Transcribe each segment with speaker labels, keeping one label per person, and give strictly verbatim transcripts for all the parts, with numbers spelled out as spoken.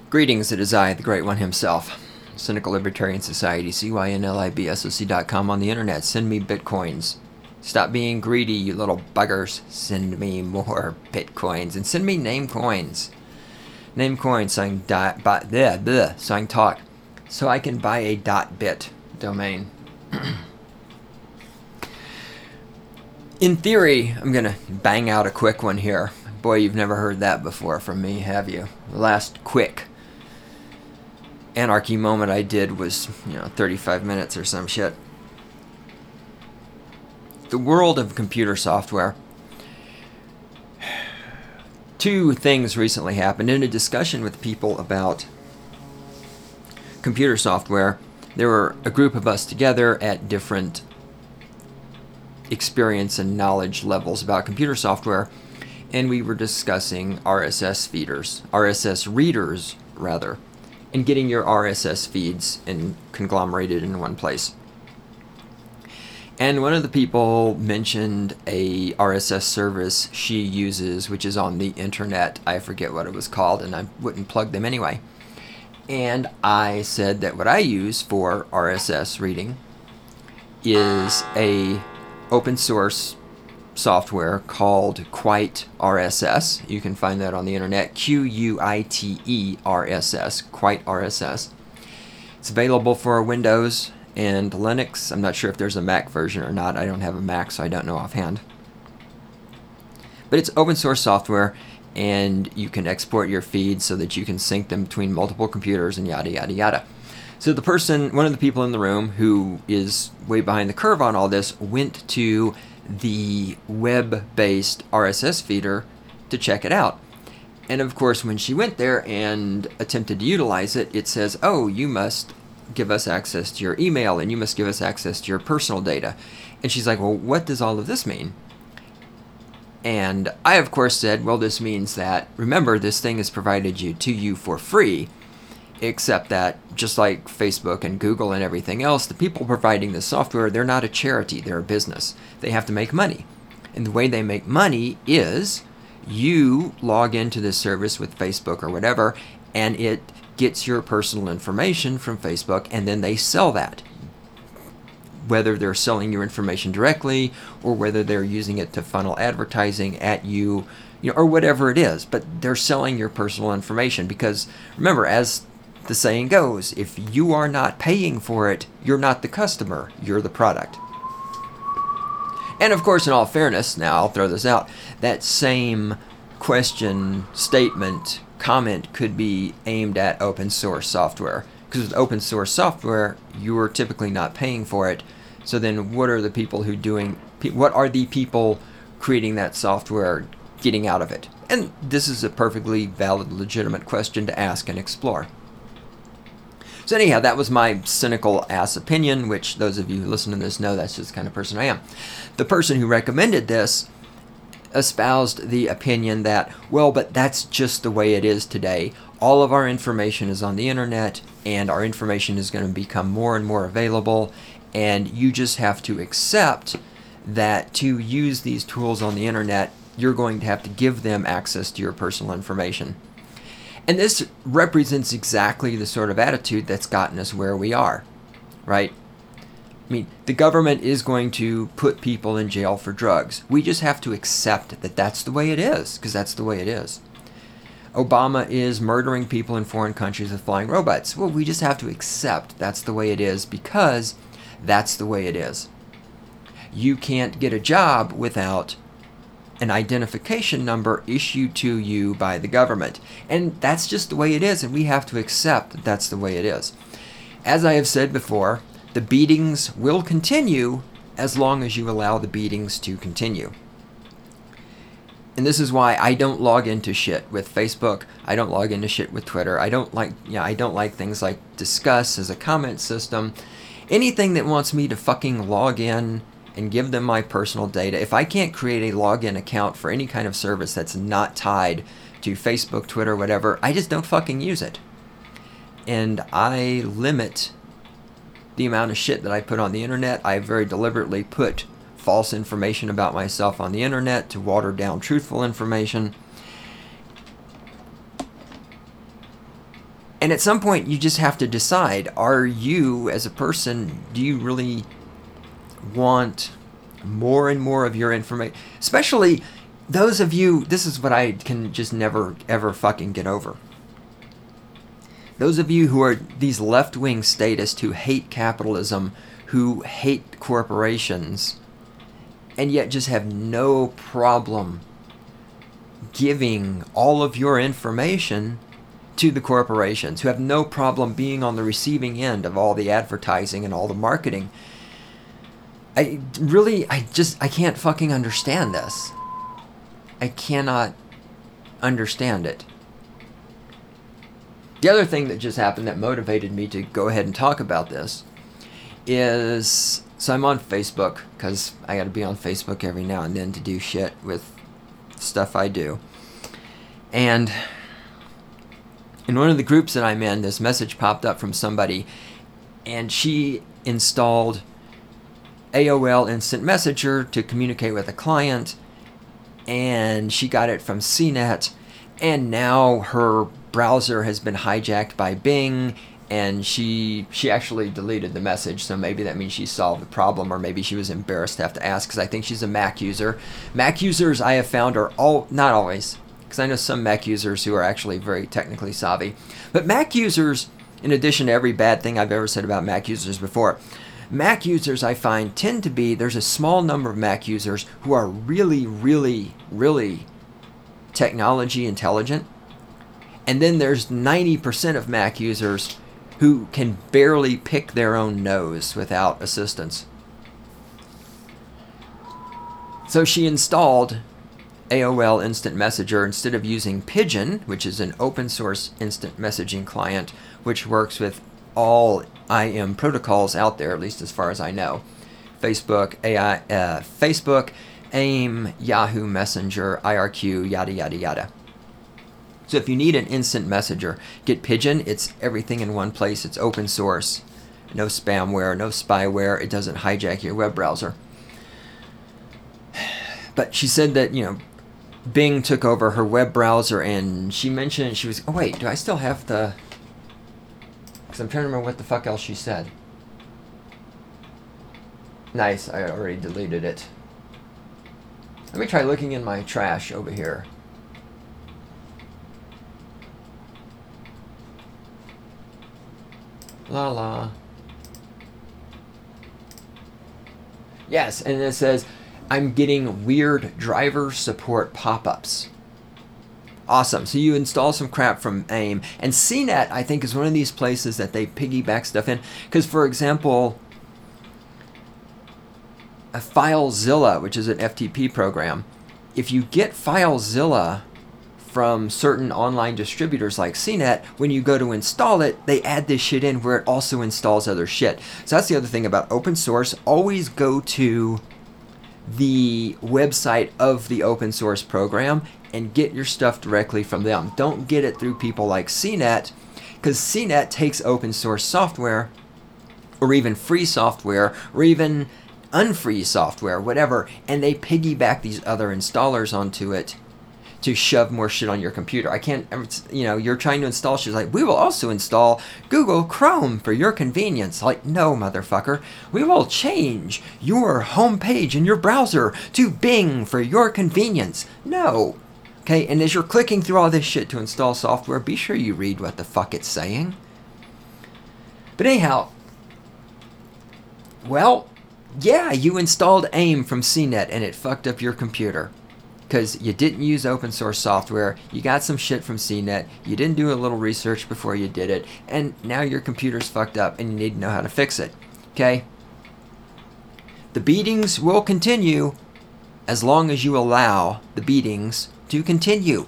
Speaker 1: Greetings, it is I, the Great One himself. Cynical Libertarian Society, C Y N L I B S O C dot com on the internet. Send me bitcoins. Stop being greedy, you little buggers. Send me more bitcoins. And send me name coins. Name coins so I can, di- buy, bleh, bleh, so I can talk. So I can buy a .bit domain. In theory, I'm going to bang out a quick one here. Boy, you've never heard that before from me, have you? The last quick anarchy moment I did was, you know, thirty-five minutes or some shit. The world of computer software. Two things recently happened. In a discussion with people about computer software, there were a group of us together at different experience and knowledge levels about computer software, and we were discussing R S S feeders, R S S readers, rather, and getting your R S S feeds and conglomerated in one place. And one of the people mentioned a R S S service she uses, which is on the internet. I forget what it was called, and I wouldn't plug them anyway. And I said that what I use for R S S reading is a open source software called Quite R S S. You can find that on the internet. Q U I T E R S S. Quite R S S. It's available for Windows and Linux. I'm not sure if there's a Mac version or not. I don't have a Mac, so I don't know offhand. But it's open source software, and you can export your feeds so that you can sync them between multiple computers and yada, yada, yada. So the person, one of the people in the room who is way behind the curve on all this, went to the web-based R S S feeder to check it out. And of course, when she went there and attempted to utilize it, it says, oh, you must give us access to your email, and you must give us access to your personal data. And she's like, well, what does all of this mean? And I, of course, said, well, this means that, remember, this thing is provided you to you for free, except that, just like Facebook and Google and everything else, the people providing the software, they're not a charity, they're a business. They have to make money. And the way they make money is you log into this service with Facebook or whatever, and it gets your personal information from Facebook, and then they sell that. Whether they're selling your information directly or whether they're using it to funnel advertising at you, you know, or whatever it is, but they're selling your personal information because, remember, as the saying goes, if you are not paying for it, you're not the customer, you're the product. And of course, in all fairness, now I'll throw this out, that same question, statement, comment could be aimed at open source software. Because with open source software, you are typically not paying for it. So then what are the people who doing, what are the people creating that software getting out of it? And this is a perfectly valid, legitimate question to ask and explore. So anyhow, that was my cynical ass opinion, which those of you who listen to this know that's just the kind of person I am. The person who recommended this espoused the opinion that, well, but that's just the way it is today. All of our information is on the internet, and our information is going to become more and more available, and you just have to accept that to use these tools on the internet, you're going to have to give them access to your personal information. And this represents exactly the sort of attitude that's gotten us where we are, right? I mean, the government is going to put people in jail for drugs. We just have to accept that that's the way it is, because that's the way it is. Obama is murdering people in foreign countries with flying robots. Well, we just have to accept that's the way it is, because that's the way it is. You can't get a job without an identification number issued to you by the government. And that's just the way it is, and we have to accept that that's the way it is. As I have said before, the beatings will continue as long as you allow the beatings to continue. And this is why I don't log into shit with Facebook. I don't log into shit with Twitter. I don't like, yeah, I don't like things like Discuss as a comment system. Anything that wants me to fucking log in and give them my personal data. If I can't create a login account for any kind of service that's not tied to Facebook, Twitter, whatever, I just don't fucking use it. And I limit the amount of shit that I put on the internet. I very deliberately put false information about myself on the internet to water down truthful information. And at some point, you just have to decide, are you, as a person, do you really want more and more of your information? Especially those of you, this is what I can just never, ever fucking get over. Those of you who are these left-wing statists who hate capitalism, who hate corporations, and yet just have no problem giving all of your information to the corporations, who have no problem being on the receiving end of all the advertising and all the marketing. I really, I just, I can't fucking understand this. I cannot understand it. The other thing that just happened that motivated me to go ahead and talk about this is, so I'm on Facebook, because I got to be on Facebook every now and then to do shit with stuff I do. And in one of the groups that I'm in, this message popped up from somebody, and she installed A O L Instant Messenger to communicate with a client, and she got it from C net, and now her browser has been hijacked by Bing, and she she actually deleted the message, so maybe that means she solved the problem, or maybe she was embarrassed to have to ask, because I think she's a Mac user. Mac users, I have found, are all, not always, because I know some Mac users who are actually very technically savvy, but Mac users, in addition to every bad thing I've ever said about Mac users before, Mac users, I find, tend to be, there's a small number of Mac users who are really, really, really technology intelligent. And then there's ninety percent of Mac users who can barely pick their own nose without assistance. So she installed A O L Instant Messenger instead of using Pigeon, which is an open source instant messaging client, which works with all I M protocols out there, at least as far as I know. Facebook, A I, uh, Facebook, AIM, Yahoo Messenger, I R Q, yada, yada, yada. So if you need an instant messenger, get Pigeon. It's everything in one place. It's open source. No spamware, no spyware. It doesn't hijack your web browser. But she said that, you know, Bing took over her web browser, and she mentioned she was, oh wait, do I still have the, because I'm trying to remember what the fuck else she said. Nice, I already deleted it. Let me try looking in my trash over here. La la. Yes, and it says, I'm getting weird driver support pop-ups. Awesome. So you install some crap from AIM. And C net, I think, is one of these places that they piggyback stuff in. Because, for example, a FileZilla, which is an F T P program, if you get FileZilla from certain online distributors like C net, when you go to install it, they add this shit in where it also installs other shit. So that's the other thing about open source. Always go to the website of the open source program and get your stuff directly from them. Don't get it through people like C net, because C net takes open source software, or even free software, or even unfree software, whatever, and they piggyback these other installers onto it to shove more shit on your computer. I can't, you know, you're trying to install shit, like, we will also install Google Chrome for your convenience. Like, no, motherfucker. We will change your home page in your browser to Bing for your convenience. No. Okay, and as you're clicking through all this shit to install software, be sure you read what the fuck it's saying. But anyhow, well, yeah, you installed AIM from C net and it fucked up your computer. Because you didn't use open source software, you got some shit from C net, you didn't do a little research before you did it, and now your computer's fucked up and you need to know how to fix it. Okay? The beatings will continue as long as you allow the beatings to continue.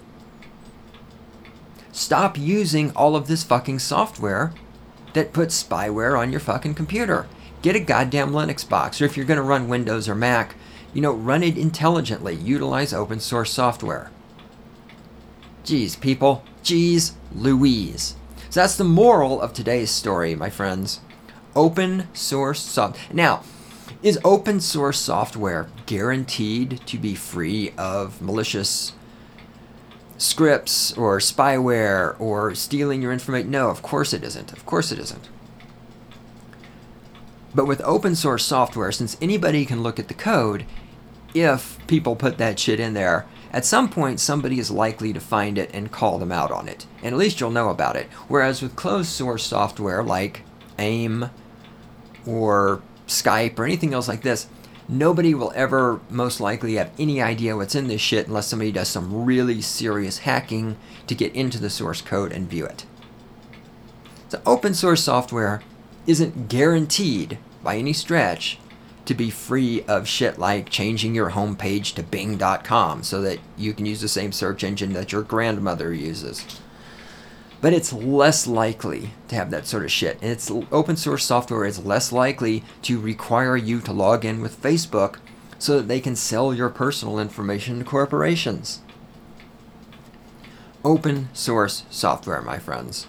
Speaker 1: Stop using all of this fucking software that puts spyware on your fucking computer. Get a goddamn Linux box, or if you're going to run Windows or Mac, you know, run it intelligently. Utilize open source software. Jeez, people. Jeez Louise. So that's the moral of today's story, my friends. Open source software. Now, is open source software guaranteed to be free of malicious scripts or spyware or stealing your information. No, of course it isn't. Of course it isn't. But with open source software, since anybody can look at the code, if people put that shit in there, at some point somebody is likely to find it and call them out on it. And at least you'll know about it. Whereas with closed source software like AIM or Skype or anything else like this, nobody will ever most likely have any idea what's in this shit unless somebody does some really serious hacking to get into the source code and view it. So open source software isn't guaranteed by any stretch to be free of shit like changing your homepage to bing dot com so that you can use the same search engine that your grandmother uses. But it's less likely to have that sort of shit. And it's open source software is less likely to require you to log in with Facebook so that they can sell your personal information to corporations. Open source software, my friends.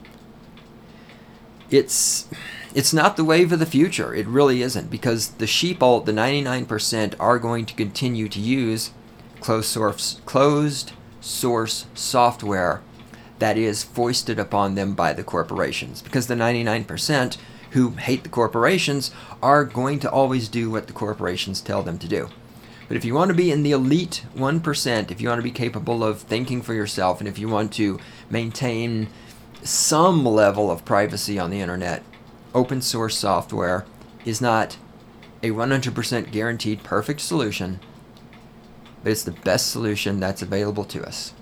Speaker 1: It's it's not the wave of the future. It really isn't, because the sheeple, the ninety-nine percent, are going to continue to use closed source closed source software that is foisted upon them by the corporations, because the ninety-nine percent who hate the corporations are going to always do what the corporations tell them to do. But if you want to be in the elite one percent, if you want to be capable of thinking for yourself, and if you want to maintain some level of privacy on the internet, open source software is not a one hundred percent guaranteed perfect solution, but it's the best solution that's available to us.